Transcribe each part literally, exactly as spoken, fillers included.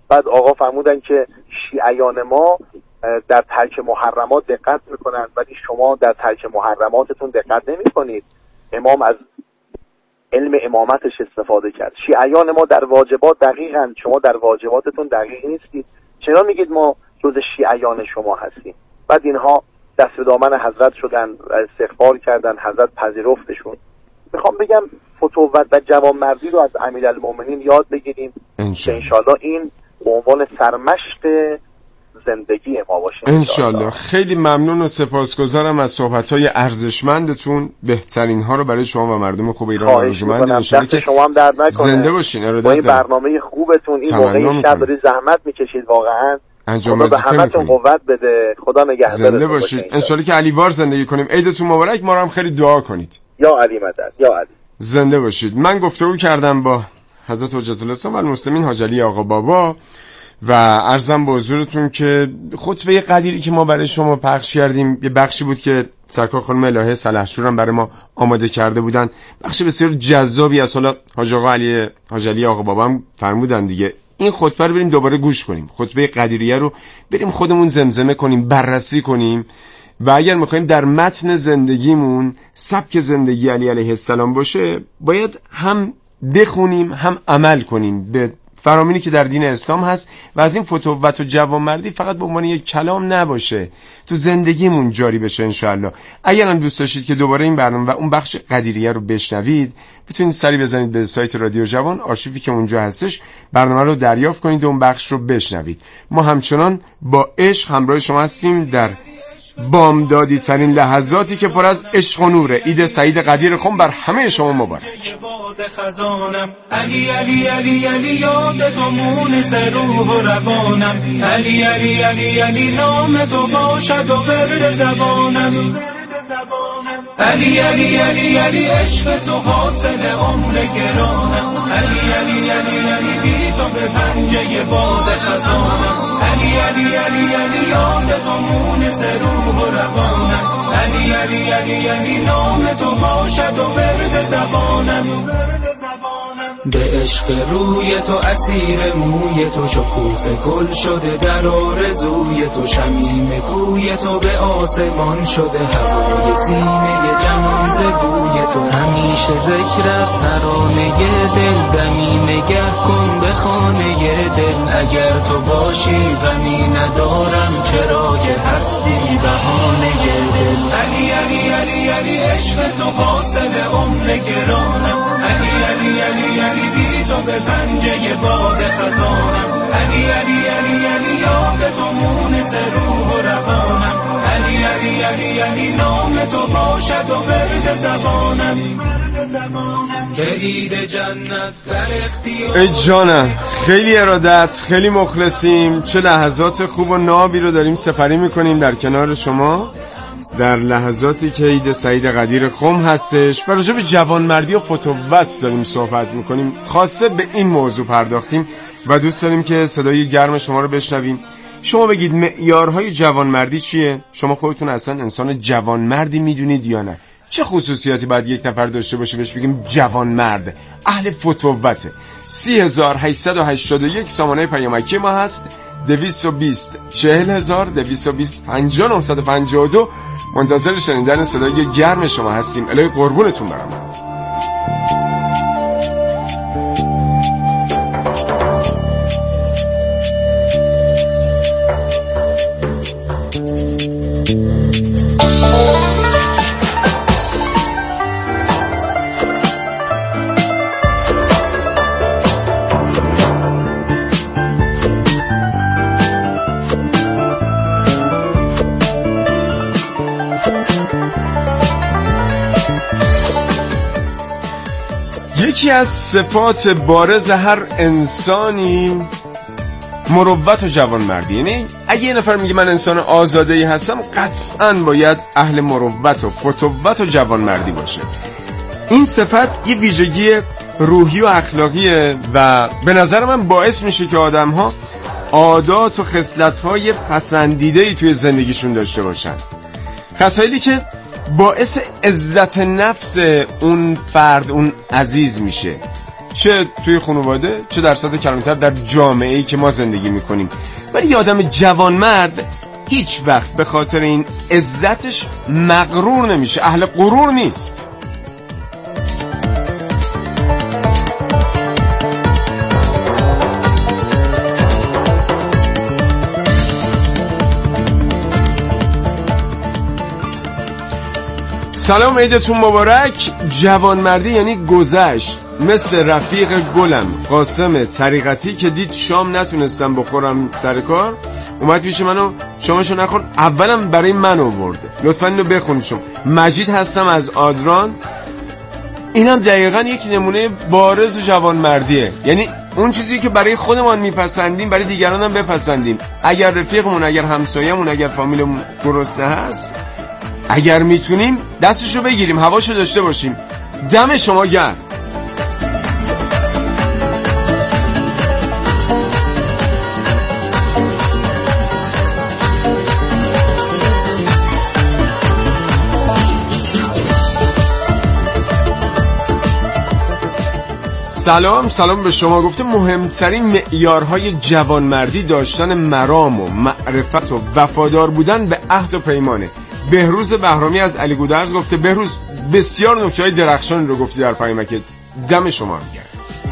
بعد آقا فرمودن که شیعیان ما در ترک محرمات دقت میکنند ولی شما در ترک محرماتتون دقت نمیکنید. امام از علم امامتش استفاده کرد. شیعیان ما در واجبات دقیقاً، شما در واجباتتون دقیق نیستید، چرا میگید ما جز شیعیان شما هستیم؟ بعد اینها دست به دامن حضرت شدن و استغفار کردن، حضرت پذیرفتشون. میخوام بگم فتوت و جوانمردی رو از امیرالمومنین یاد بگیریم که انشالله این به عنوان سرمشق زندگی ما باشه انشالله. خیلی ممنون و سپاسگزارم از صحبت‌های ارزشمندتون. بهترین ها رو برای شما و مردم خوب ایران آرزومند می‌کنم که شما هم درد نکنه. زنده باشین. ارادت با این برنامه خوبتون این موقع شب دارید زحمت می‌کشید، واقعا انجام وظیفه می‌کنید. همتون قوت بده. خدا نگهدارتون. زنده باشید. انشالله که علیوار زندگی کنیم. عیدتون مبارک. ما رو هم خیلی دعا کنید. یا علی مدد، یا علی. زنده باشید. من گفتگو کردم با حضرت حجت الاسلام و المسلمین حاج علی آقا بابا و عرضم به حضورتون که خطبه قدیری که ما برای شما پخش کردیم یه بخشی بود که سرکار خانم الهه سلحشور هم برای ما آماده کرده بودن. بخش بسیار جذابی از حالا حاج آقا علی حاج علی آقا بابا هم فرمودن دیگه این خطبه رو بریم دوباره گوش کنیم، خطبه قدیریه رو بریم خودمون زمزمه کنیم، بررسی کنیم و اگر میخوایم در متن زندگیمون سبک زندگی علی علیه السلام باشه باید هم بخونیم هم عمل کنیم به فرامینی که در دین اسلام هست و از این فتوت و جوانمردی فقط به عنوان یک کلام نباشه، تو زندگیمون جاری بشه انشاءالله. اگر هم دوست داشتید که دوباره این برنامه و اون بخش قدیریه رو بشنوید میتونید سری بزنید به سایت رادیو جوان، آرشیوی که اونجا هستش، برنامه رو دریافت کنید و اون بخش رو بشنوید. ما همچنان با عشق همراه شما هستیم در بامدادی ترین لحظاتی که پر از عشق و نوره. عید سعید قدیر خم بر همه شما مبارک. علی علی علی علی یاد تو مونس روح و روانم، علی علی علی علی نام تو باشد و ورد زبانم، علی علی علی علی عشق تو حاصل عمر گرانم، علی علی علی علی بی تو به پنجه باد خزانم، علی علی علی علی یاد تو مونس روح و روانم، علی علی علی علی نام تو باشد و ورد زبانم، به عشق روی تو اسیر موی تو شکوفه گل شده در آرزوی تو، شمیم کوی تو به آسمان شده هوای سینه جهان ز بوی تو، همیشه ذکرت ترانه دل دمی نگه کن به خانه دل، اگر تو باشی غمی ندارم چرا که هستی بهانه دل، علی علی علی علی عشق تو حاصل عمر گرانم، علی علی علی علی بی تو به پنجه باد خزانم، علی علی علی علی یاد تو مونس روح و روانم، علی علی علی علی نام تو باشد و ورد زبانم، کلید جنت در اختیار. ای جانم خیلی ارادت، خیلی مخلصیم. چه لحظات خوب و نابی رو داریم سپری میکنیم در کنار شما در لحظاتی که عید سعید قدیر خم هستش و راجع به جوانمردی و فتوت داریم صحبت میکنیم. خاصه به این موضوع پرداختیم و دوست داریم که صدای گرم شما رو بشنویم. شما بگید معیارهای جوانمردی چیه؟ شما خودتون اصلا انسان جوانمردی میدونید یا نه؟ چه خصوصیاتی باید یک نفر داشته باشه بهش بگیم جوانمرد؟ اهل فتوته. سی هزار هشتصد و هشتاد و یک سامانه پیامکی ما هست، دویست و بیست چهل هزار دویست و بیست پنجاه نهصد و پنجاه و دو. منتظر شنیدن صدای گرم شما هستیم. الهی قربونتون برم. یکی از صفات بارز هر انسانی مروت و جوانمردی. یعنی اگه یه نفر میگه من انسان آزاده‌ای هستم قطعاً باید اهل مروت و فتوت و جوانمردی باشه. این صفت یه ویژگی روحی و اخلاقیه و به نظر من باعث میشه که آدم‌ها عادات و خصلت‌های پسندیده‌ای توی زندگیشون داشته باشن، خصایلی که باعث عزت نفس اون فرد، اون عزیز میشه. چه توی خانواده چه در سطح کلانتر در جامعه‌ای که ما زندگی میکنیم. ولی یه آدم جوانمرد هیچ وقت به خاطر این عزتش مغرور نمیشه، اهل غرور نیست. سلام، عیدتون مبارک. جوانمردی یعنی گذشت. مثل رفیق گلم قاسم طریقتی که دید شام نتونستم بخورم سر کار، اومد پیش منو شامشو نخور، اولم برای من آورده. لطفا اینو بخونید شما. مجید هستم از آدران. اینم دقیقاً یک نمونه بارز جوانمردیه. یعنی اون چیزی که برای خودمان میپسندیم برای دیگران هم بپسندیم. اگر رفیقمون، اگر همسایه‌مون، اگر فامیلمون گرسنه هست، اگر میتونیم دستشو بگیریم، هواشو داشته باشیم. دم شما گرم. سلام سلام به شما. گفته مهمترین معیارهای جوانمردی داشتن مرام و معرفت و وفادار بودن به عهد و پیمانه. بهروز بهرامی از علی گودرز گفته بهروز بسیار نکته‌های درخشان رو گفتی در پیامکت. دم شما گرم.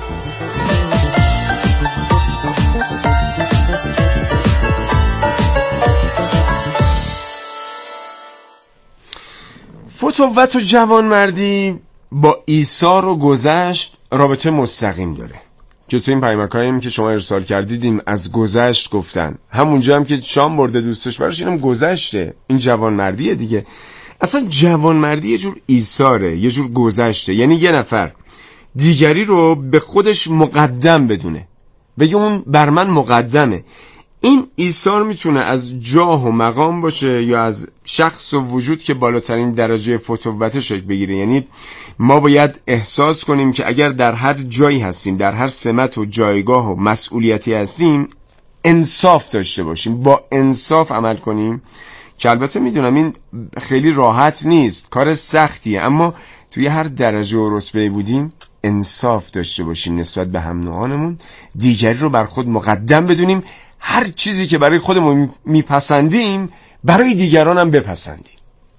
فتوت و جوانمردی با ایثار و گذشت رابطه مستقیم داره که تو این پیامک‌هایی که شما ارسال کردیدیم از گذشت گفتن. همونجا هم که شام برده دوستش براش، اینم گذشته. این جوانمردیه دیگه. اصلا جوانمردی یه جور ایثاره، یه جور گذشته. یعنی یه نفر دیگری رو به خودش مقدم بدونه، بگه اون بر من مقدمه. این ایثار میتونه از جاه و مقام باشه یا از شخص و وجود که بالاترین درجه فتوت شکل بگیره. یعنی ما باید احساس کنیم که اگر در هر جایی هستیم، در هر سمت و جایگاه و مسئولیتی هستیم، انصاف داشته باشیم، با انصاف عمل کنیم. که البته میدونم این خیلی راحت نیست، کار سختیه، اما توی هر درجه و رتبه بودیم انصاف داشته باشیم نسبت به هم نوعانمون، دیگری رو بر خود مقدم بدونیم، هر چیزی که برای خودمون میپسندیم برای دیگران هم بپسندیم.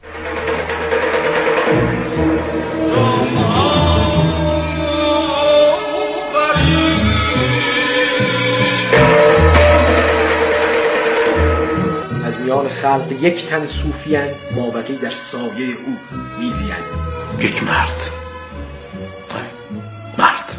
از میان خلق یک تن صوفیند، مابقی در سایه او میزیند. یک مرد مرد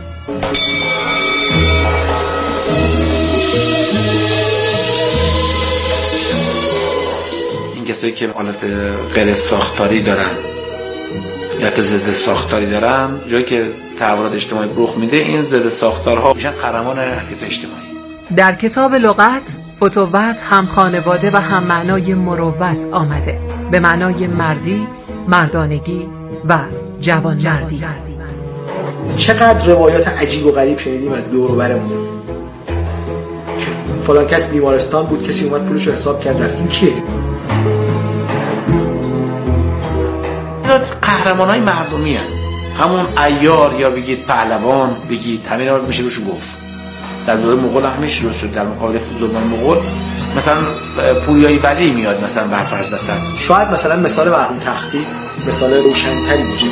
این کسایی که حالت غیر ساختاری دارن یا ضد ساختاری دارن، جایی که تحولات اجتماعی رخ میده، این ضد ساختارها میشن قهرمان حرکت اجتماعی. در کتاب لغت فتوت هم خانواده و هم معنای مروت آمده، به معنای مردی، مردانگی و جوانمردی. چقدر روایات عجیب و غریب شنیدیم از دور و برمون که فلان کس بیمارستان بود، کسی اومد پولش رو حساب کرد رفت. این کیه؟ اینا قهرمانای مردمی هستند. همون عیار یا بگید پهلوان بگید، همین رو میشه روش گفت. در دوره مغول هم میشه روش شد. در مقابل ظلم مغول مثلا پوریای ولی میاد مثلا برفرض وسط. شاید مثلا مثال مرحوم تختی مثال روشن‌تری باشه.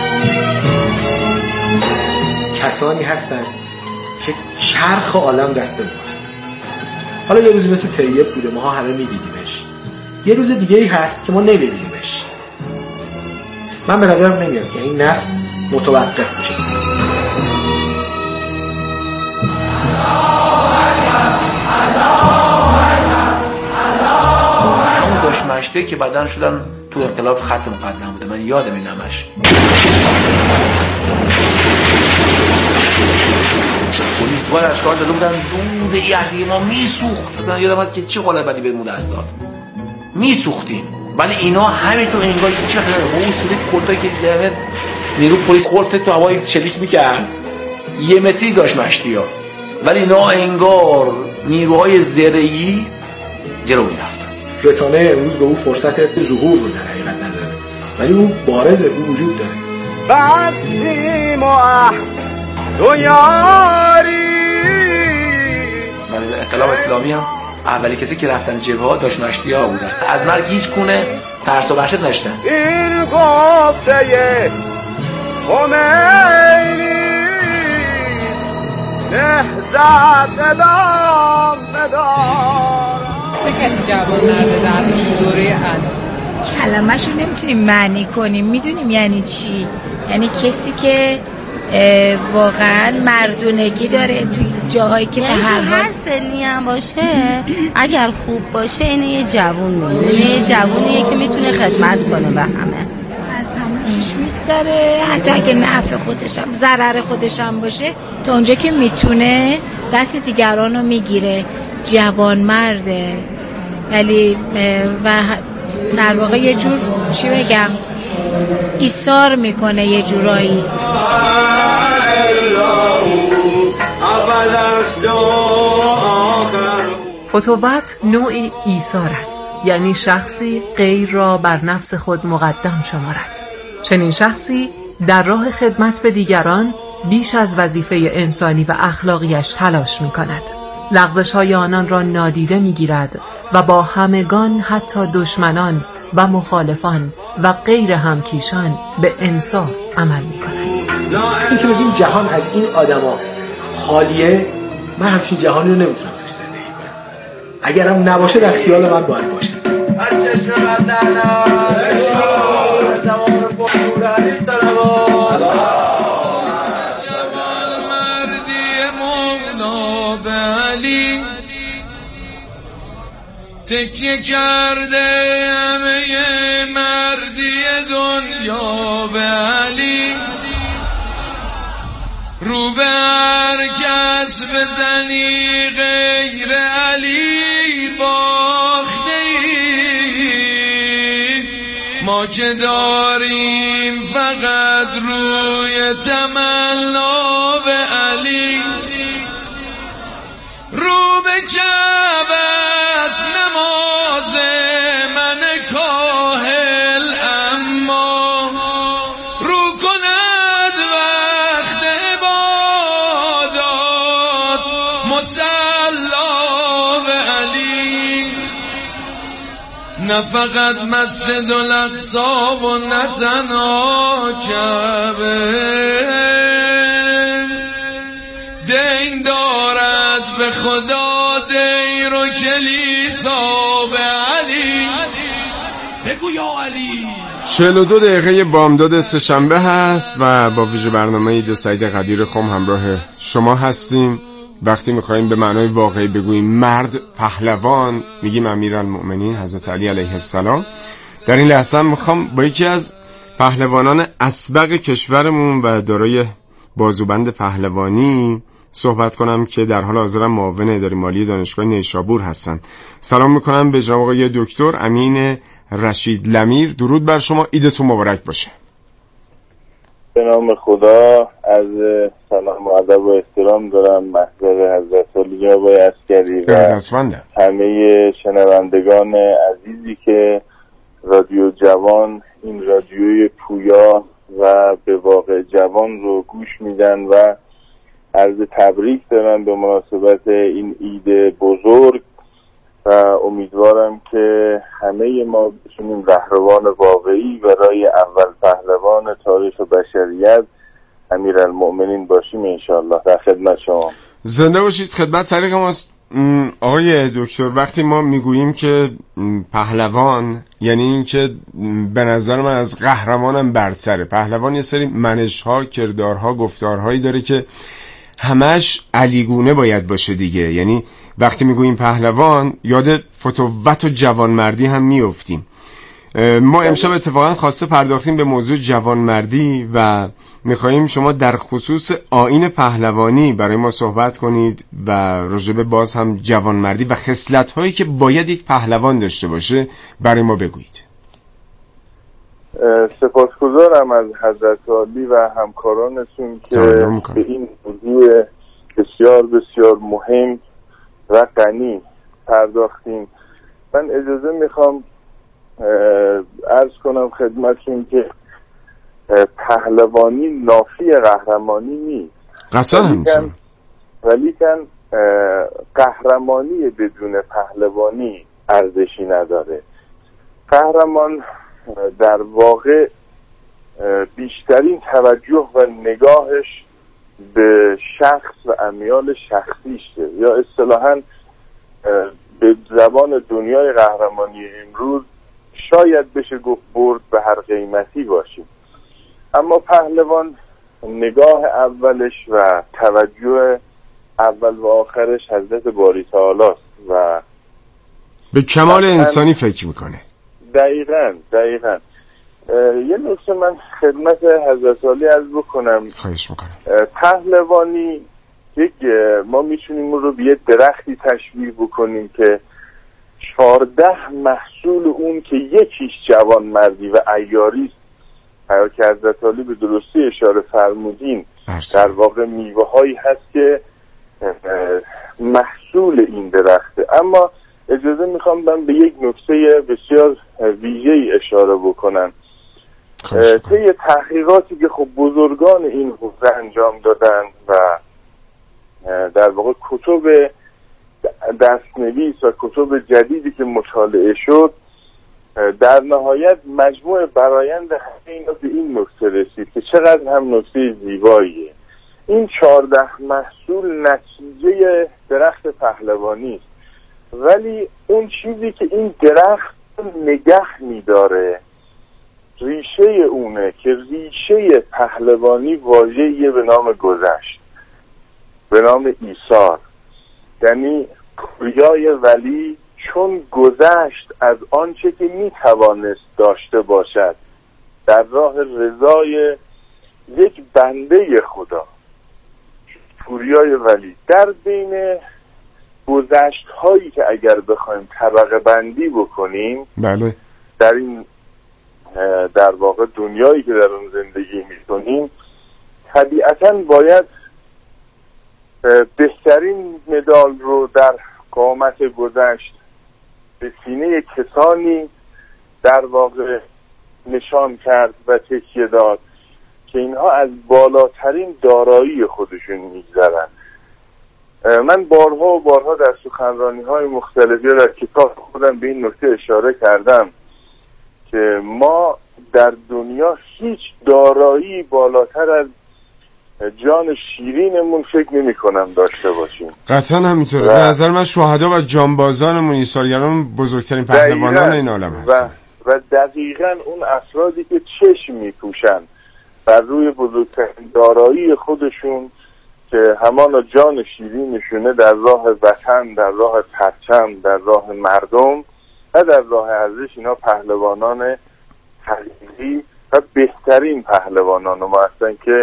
کسانی هستن که چرخ عالم دست ماست. حالا یه روزی مثل طیب بوده، ما همه میدیدیمش. یه روز دیگه ای هست که ما نمیبینیمش. من به نظرم نمیاد که این نسل متوقف بشه. همون داشمشته که بعدن شدن تو انقلاب خط مقدم بوده، من یادم این همش. پلیس باید اشکال داده بودن دود یحیی ما میسوخت. مثلا یادم هست که چه قلعه بدی به مود دست داد، میسوختیم. ولی اینا همین تو انگار چه حوصله کلتایی که دیدن نیرو پلیس خورده تو هوای شلیک میکرد، یه متری داشت مشتی ها، ولی اینا انگار نیروهای زرعی جلو میرفتن. رسانه امروز به او فرصت ظهور رو در حقیقت نداره، ولی او بارزه، او وجود داره. بستیم و عهد تو یاری. من از انقلاب اسلامی هم اولی کسی که رفتن جبهه ها داشت مشتی ها بودن. از مرگ هیچ گونه ترس و وحشت نداشتن. این گفته خمینی نهضت ادامه دارد. چه کسی جوان مرده در دوره الان کلمه‌شو نمیتونیم معنی کنیم، میدونیم یعنی چی. یعنی کسی که واقعا مردونگی داره توی جاهایی که به هر حال هر سنی هم باشه اگر خوب باشه اینه یه جوون مونه، یه جوونیه که میتونه خدمت کنه به همه، از همه چیش میگذره، حتی اگه نفع خودشم ضرر خودشم باشه تا اونجا که میتونه دست دیگران رو میگیره. جوان مرده ولی و در واقع یه جور چی بگم ایثار میکنه یه جورایی. فتووت نوعی ایثار است، یعنی شخصی غیر را بر نفس خود مقدم شمارد. چنین شخصی در راه خدمت به دیگران بیش از وظیفه انسانی و اخلاقیش تلاش می کند. لغزش های آنان را نادیده می گیرد و با همگان حتی دشمنان و مخالفان و غیر همکیشان به انصاف عمل می کند. این که بگیم جهان از این آدما خالیه، من همچین جهانی رو نمیتونم توش زندگی کنم. اگرم نباشه در خیال من باید باشه. تکیه کرده همه مردی دنیا به علی، رو به هر کس بزنی غیر علی باخته ای. ما که داریم فقط روی تمنا به علی، رو به کعبه است نماز من کاهل، اما رو کند وقت عبادات مصلا به علی. نه فقط مسجد الاقصی و نه تنها کعبه دین دارد به خدا، دیر و کلیسا به علی. بگو یا علی. چهل و دو دقیقه بامداد سه‌شنبه هست و با ویژه برنامه عید سعید قدیر خم همراه شما هستیم. وقتی میخواییم به معنای واقعی بگوییم مرد پهلوان، میگیم امیرالمؤمنین حضرت علی علیه السلام. در این لحظه میخوام با یکی از پهلوانان اسبق کشورمون و دارای بازوبند پهلوانی صحبت کنم که در حال حاضر معاون اداره مالی دانشگاه نیشابور هستن. سلام میکنم به جناب آقای دکتر امین رشید لمیر. درود بر شما، عیدتون مبارک باشه. به نام خدا، از سلام و ادب و احترام دارم محضر حضرت علی آقای عسکری و همه شنوندگان عزیزی که رادیو جوان، این رادیوی پویا و به واقع جوان رو گوش میدن و عرض تبریک دارم به مناسبت این عید بزرگ و امیدوارم که همه ما بتونیم رهروان واقعی و رای اول پهلوان تاریخ بشریت امیرالمؤمنین باشیم انشاءالله. در خدمت شما. زنده باشید. خدمت طریق ماست. آقای دکتر، وقتی ما میگوییم که پهلوان، یعنی این که به نظر من از قهرمانم برتره. پهلوان یه سری منش‌ها، کردارها، گفتارهایی داره که همش علیگونه باید باشه دیگه. یعنی وقتی میگوییم پهلوان یاد فتووت و جوانمردی هم میافتیم. ما امشب اتفاقا خواسته پرداختیم به موضوع جوانمردی و میخواییم شما در خصوص آیین پهلوانی برای ما صحبت کنید و راجب باز هم جوانمردی و خصلت‌هایی که باید یک پهلوان داشته باشه برای ما بگویید. سپاسگزارم از حضرت عالی و همکارانتون که به این موضوع بسیار بسیار مهم و غنی پرداختیم. من اجازه میخوام عرض کنم خدمتتون که پهلوانی نافی قهرمانی نیست. قطعا همینطور. ولیکن قهرمانی بدون پهلوانی ارزشی نداره. قهرمان در واقع بیشترین توجه و نگاهش به شخص و امیال شخصیشه، یا اصطلاحاً به زبان دنیای قهرمانی امروز شاید بشه گفت برد به هر قیمتی باشیم. اما پهلوان نگاه اولش و توجه اول و آخرش حضرت باری تعالی است و به کمال انسانی فکر میکنه. دقیقاً دقیقاً یه نکته من خدمت حضرت عالی عرض بکنم. خواهش میکنم. پهلوانی یک ما میتونیم اون رو به یه درختی تشبیه بکنیم که چهارده محصول اون که یکیش جوان مردی و عیاری است که حضرت عالی به درستی اشاره فرمودین، در واقع میوه هایی هست که محصول این درخته. اما اجازه میخوام من به یک نکته بسیار ویژه‌ای اشاره بکنم. طی تحقیقاتی که خب بزرگان این حوزه انجام دادن و در واقع کتب دستنویس و کتب جدیدی که مطالعه شد، در نهایت مجموع برآیند همه اینا به این نکته رسید که چقدر هم نکته زیباییه. این چهارده محصول نتیجه درخت پهلوانی است، ولی اون چیزی که این درخت نگه می‌داره ریشه اونه که ریشه پهلوانی واژه‌ای به نام گذشت، به نام ایثار. یعنی پوریای ولی چون گذشت از آنچه که میتوانست داشته باشد در راه رضای یک بنده خدا، پوریای ولی در بین گذشت هایی که اگر بخوایم طبقه بندی بکنیم، بله، در این در واقع دنیایی که در اون زندگی میکنیم، طبیعتاً باید بهترین مدال رو در قامت گذشت به سینه کسانی در واقع نشان کرد و تکیه داد که اینها از بالاترین دارایی خودشون میگذرن. من بارها و بارها در سخنرانی های مختلفی در کتاب خودم به این نکته اشاره کردم که ما در دنیا هیچ دارایی بالاتر از جان شیرینمون فکر نمی کنم داشته باشیم. قطعا همینطوره. به نظر من شهدا و جانبازانمون، ایثارگران بزرگترین پهلوانان این عالم هستن و, و دقیقاً اون افرادی که چشم می پوشن بر روی بزرگترین دارایی خودشون که همان جان شیرینشونه در راه وطن، در راه پرچم، در راه مردم و در راه ارزش، اینا پهلوانان حقیقی و بهترین پهلوانان ما هستن که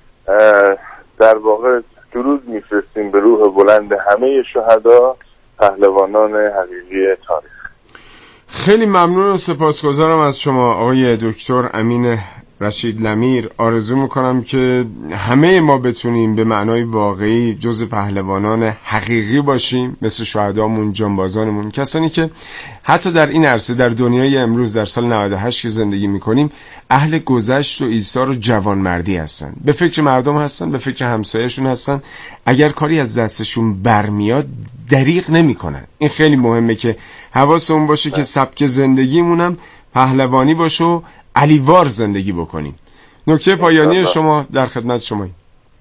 در واقع درود میفرستیم به روح بلند همه شهدا، پهلوانان حقیقی تاریخ. خیلی ممنون و سپاسگزارم از شما آقای دکتر امین رشید لمیر. آرزو میکنم که همه ما بتونیم به معنای واقعی جز پهلوانان حقیقی باشیم، مثل شهدامون، جانبازانمون، کسانی که حتی در این عرصه، در دنیای امروز، در سال نود و هشت که زندگی میکنیم، اهل گذشت و ایثار و جوانمردی هستن، به فکر مردم هستن، به فکر همسایه‌شون هستن. اگر کاری از دستشون برمیاد دریغ نمیکنن. این خیلی مهمه که حواسمون باشه که سبک زندگیمونم پهلوانی باشه و علیوار زندگی بکنیم. نکته پایانی شما در خدمت شماییم.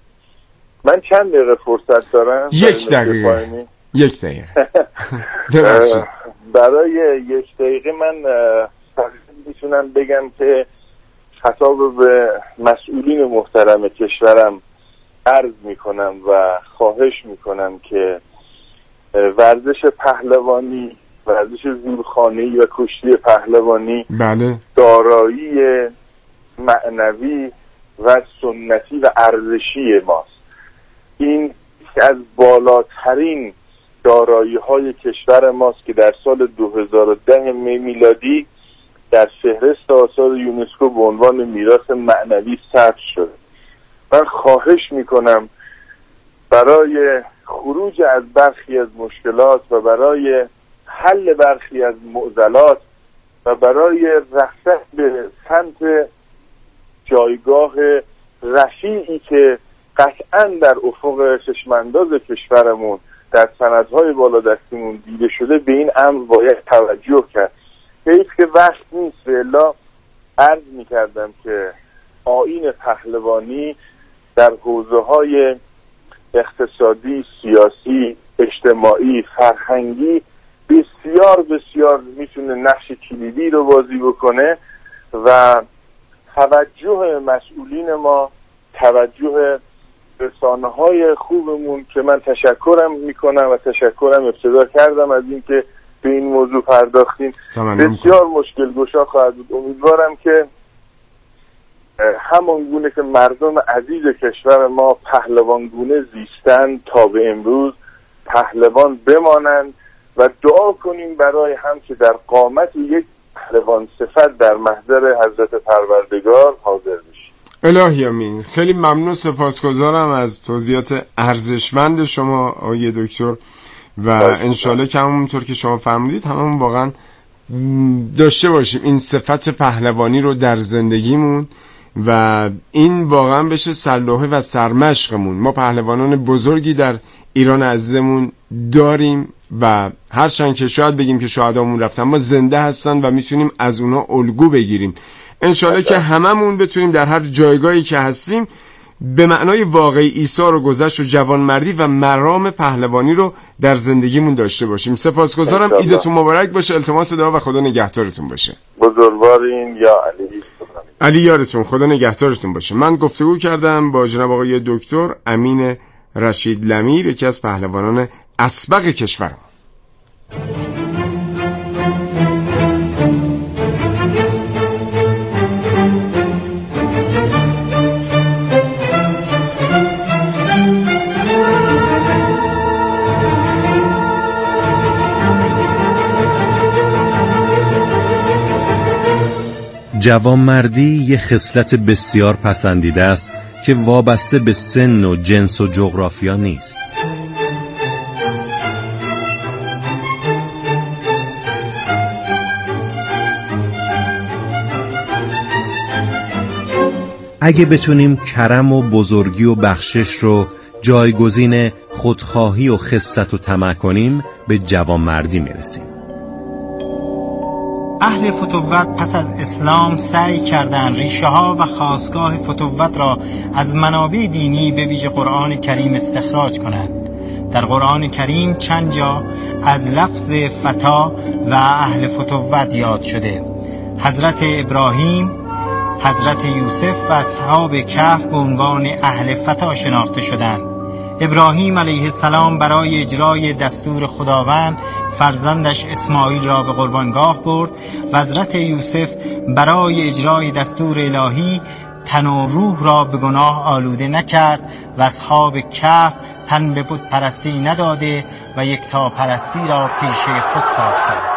من چند دقیقه فرصت دارم؟ یک دقیقه. یک دقیقه. ببخشید. برای یک دقیقه من میتونم بگم که خطاب به مسئولین محترم کشورم عرض میکنم و خواهش میکنم که ورزش پهلوانی، ورزش زورخانه‌ای و کشتی پهلوانی، بله، دارایی معنوی و سنتی و ارزشی ماست. این از بالاترین دارایی‌های کشور ماست که در سال دو هزار و ده میلادی در فهرست آثار یونسکو به عنوان میراث معنوی ثبت شد. من خواهش میکنم برای خروج از برخی از مشکلات و برای حل برخی از معضلات و برای رفتن به سمت جایگاه رفیعی که قطعا در افق چشمانداز کشورمون در سندهای بالا دستیمون دیده شده، به این امر باید توجه کرد. حیف که وقت نیست. الا عرض می‌کردم که آیین پهلوانی در حوزه‌های اقتصادی، سیاسی، اجتماعی، فرهنگی بسیار بسیار میتونه نقش کلیدی رو بازی بکنه و توجه مسئولین ما، توجه رسانه‌های خوبمون که من تشکرم میکنم و تشکرم ابتدا کردم از اینکه به این موضوع پرداختیم، بسیار مشکل گشا خواهد بود. امیدوارم که همان گونه که مردم عزیز کشور ما پهلوان گونه زیستن تا به امروز پهلوان بمانند و دعا کنیم برای هم که در قامت یک پهلوان صفت در محضر حضرت پروردگار حاضر بشیم. الهی آمین. خیلی ممنون، سپاسگزارم از توضیحات ارزشمند شما آقای دکتر و انشالله که همونطور که شما فرمودید همون واقعا داشته باشیم این صفت پهلوانی رو در زندگیمون و این واقعا بشه سرلوحه و سرمشقمون. ما پهلوانان بزرگی در ایران عزیزمون داریم و هرچند که شاید بگیم که شهدامون رفتن، ما زنده هستن و میتونیم از اونا الگو بگیریم. انشالله که هممون بتونیم در هر جایگاهی که هستیم به معنای واقعی ایثار و گذشت و جوانمردی و مرام پهلوانی رو در زندگیمون داشته باشیم. سپاسگزارم. عیدتون مبارک باشه. التماس دعا و خدا نگهدارتون باشه. بزرگوارین یا علی. علی یارتون، خدا نگهدارتون باشه. من گفتگو کردم با جناب آقای دکتر امین رشید لمیر، یکی از پهلوانان اسبق کشور. جوانمردی یه خصلت بسیار پسندیده است که وابسته به سن و جنس و جغرافیا نیست. اگه بتونیم کرم و بزرگی و بخشش رو جایگزین خودخواهی و خست و طمع کنیم، به جوانمردی میرسیم. اهل فتوت پس از اسلام سعی کردند ریشه ها و خاستگاه فتوت را از منابع دینی به ویژه قرآن کریم استخراج کنند. در قرآن کریم چند جا از لفظ فتا و اهل فتوت یاد شده. حضرت ابراهیم، حضرت یوسف و اصحاب کهف به عنوان اهل فتا شناخته شدند. ابراهیم علیه السلام برای اجرای دستور خداوند فرزندش اسماعیل را به قربانگاه برد و حضرت یوسف برای اجرای دستور الهی تن و روح را به گناه آلوده نکرد و اصحاب کهف تن به بت پرستی نداده و یکتا پرستی را پیش خود ساختند.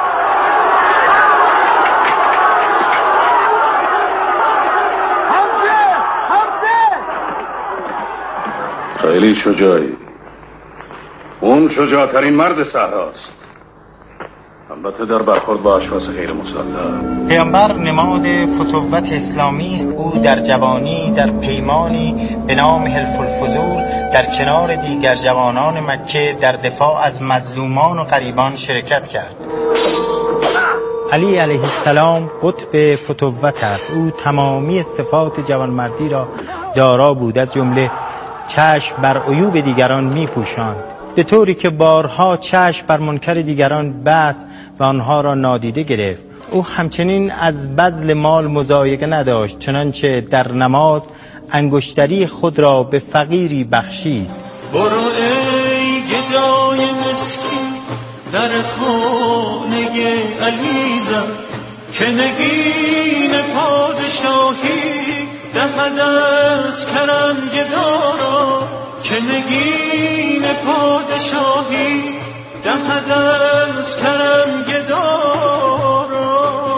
خیلی شجاعی. اون شجاعترین مرد صحراست، البته در برخورد با اشخاص غیر مسلح. پیامبر نماد فتوت اسلامی است. او در جوانی در پیمانی به نام حلف الفضول در کنار دیگر جوانان مکه در دفاع از مظلومان و غریبان شرکت کرد. علی علیه السلام قطب فتوت است. او تمامی صفات جوانمردی را دارا بود، از جمله چشم بر عیوب دیگران می پوشاند، به طوری که بارها چشم بر منکر دیگران بست و آنها را نادیده گرفت. او همچنین از بذل مال مضایقه نداشت، چنانچه در نماز انگشتری خود را به فقیری بخشید. برو ای گدای مسکین در خانه علی زر که نگین پادشاهی دهد از کرم گدارا، که نگین پادشاهی دهد از کرم گدارا.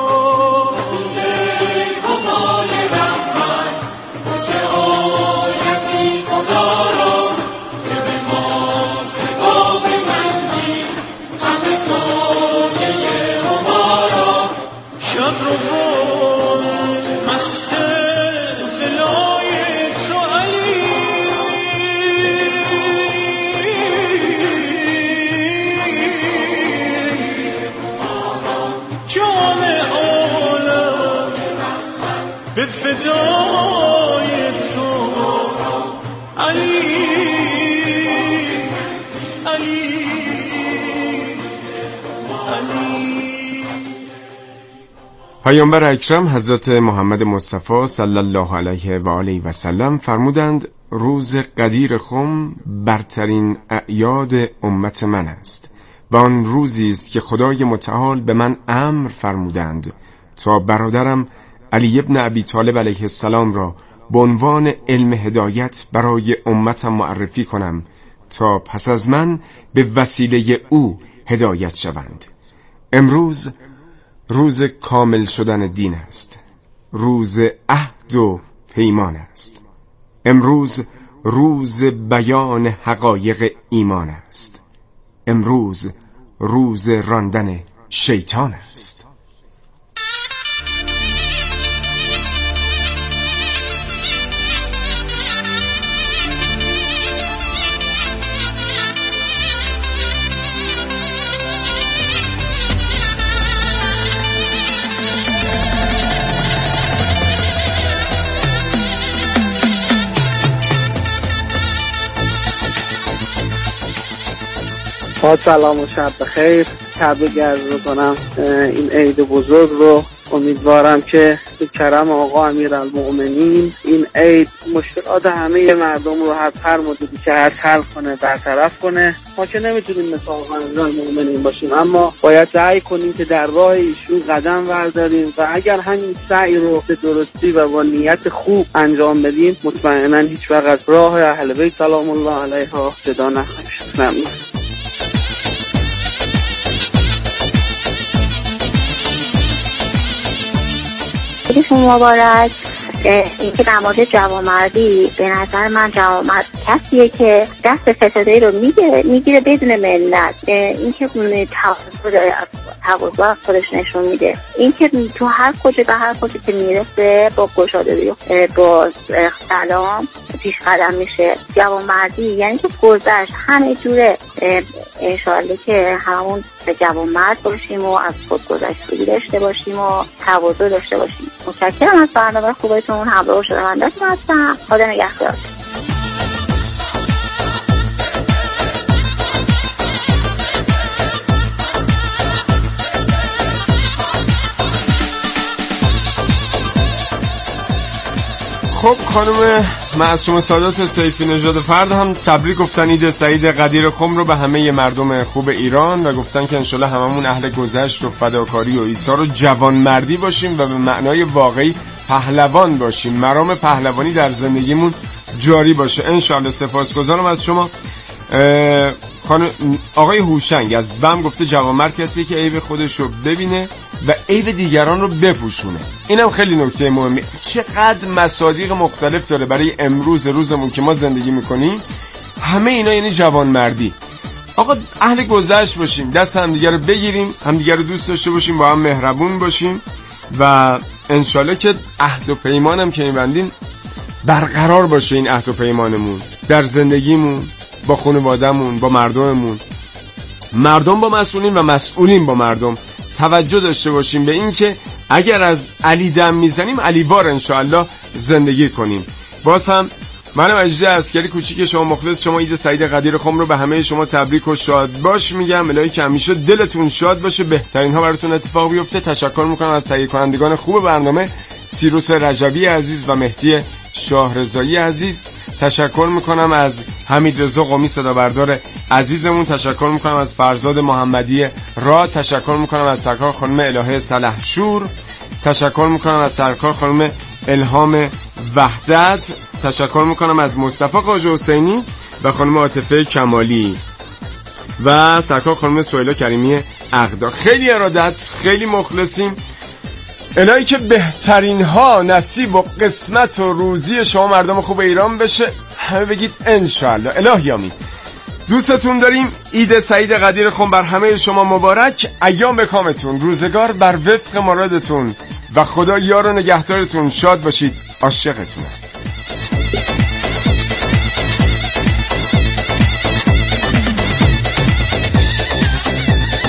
ای خدای رحمت چه آیتی خدارا که به ما سپاه مندی همه سایه عمارا. شب رو مسته جلای تو علی به فدای تو علی علی علی. پیامبر اکرم حضرت محمد مصطفی صلی الله علیه و آله و سلم فرمودند روز قدیر خم برترین اعیاد امت من است و آن روزی است که خدای متعال به من امر فرمودند تا برادرم علی ابن ابی طالب علیه السلام را به عنوان علم هدایت برای امتم معرفی کنم تا پس از من به وسیله او هدایت شوند. امروز روز کامل شدن دین است، روز عهد و پیمان است. امروز روز بیان حقایق ایمان است. امروز روز راندن شیطان است. با سلام و شب بخیر. تبریک عرض کنم این عید بزرگ رو. امیدوارم که به کرم آقا امیرالمؤمنین این عید مشکلات همه مردم رو از هر مدلی که هست حل کنه، برطرف کنه. ما که نمیتونیم مثل آقا امیرالمؤمنین باشیم، اما باید سعی کنیم که در راه ایشون قدم برداریم و اگر همین سعی رو به درستی و با نیت خوب انجام بدیم، مطمئنا هیچ وقت راه اهل بیت سلام الله علیها جدا نخواهیم شد. ممنون. شما مبارک. این که در مورد جوانمردی، به نظر من جوانمرد کسیه که دست فسادی رو میگیره میگیره بدون ملت. این که تواضع خودش نشون میده، این که تو هر کجا به هر کجا که میرسه با گشادگی با سلام پیش قدم میشه. جوانمردی یعنی که گذشت همه جوره. انشاءالله که همون به جوانمرد باشیم و از خود گذشتگی داشته باشیم و تواضع داشته باشیم. متشکرم از برنامه خوبتون. همراه شنونده‌تون هستم. خدا نگهدار. خب خانم معصومه سادات سیفی نژاد فرد هم تبریک گفتن عید سعید قدیر خم رو به همه مردم خوب ایران و گفتن که انشالله هممون اهل گذشت و فداکاری و ایثار و جوانمردی باشیم و به معنای واقعی پهلوان باشیم. مرام پهلوانی در زندگیمون جاری باشه انشالله. سپاسگزارم از شما. خانم آقای هوشنگ از بم گفته جوانمرد کسی که عیب خودش رو ببینه و عیب دیگران رو بپوشونه. اینم خیلی نکته مهمی. چقدر مصادیق مختلف داره برای امروز روزمون که ما زندگی میکنیم. همه اینا یعنی جوانمردی. آقا اهل گذشت باشیم، دست همدیگه رو بگیریم، همدیگه رو دوست داشته باشیم، با هم مهربون باشیم و انشالله که عهد و پیمانم که می‌بندیم برقرار باشه. این عهد و پیمانمون در زندگیمون، با خانواده‌مون، با مردممون، مردم با مسئولین و مسئولین با مردم. توجه داشته باشیم به این که اگر از علی دم میزنیم علیوار انشاءالله زندگی کنیم. باز هم منم اجازه عسکری کوچیک شما مخلص شما عید سعید قدیر خم رو به همه شما تبریک و شاد باش میگم. الهی که همیشه دلتون شاد باشه، بهترین ها براتون اتفاق بیفته. تشکر میکنم از تهیه کنندگان خوب برنامه، سیروس رجبی عزیز و مهدی شاهرضایی عزیز. تشکر میکنم از حمید رضا قمی صدا بردار عزیزمون. تشکر میکنم از فرزاد محمدی را. تشکر میکنم از سرکار خانم الهه سلحشور. تشکر میکنم از سرکار خانم الهام وحدت. تشکر میکنم از مصطفی قاجی حسینی و خانم عاطفه کمالی و سرکار خانم سهیلا کریمی عقدا. خیلی ارادت، خیلی مخلصیم. الهی که بهترین ها نصیب و قسمت و روزی شما مردم خوب ایران بشه. همه بگید انشاءالله. الهی آمین. دوستتون داریم. عید سعید قدیر خم بر همه شما مبارک. ایام به کامتون، روزگار بر وفق مرادتون و خدا یار و نگهدارتون. شاد باشید. عاشقتونم.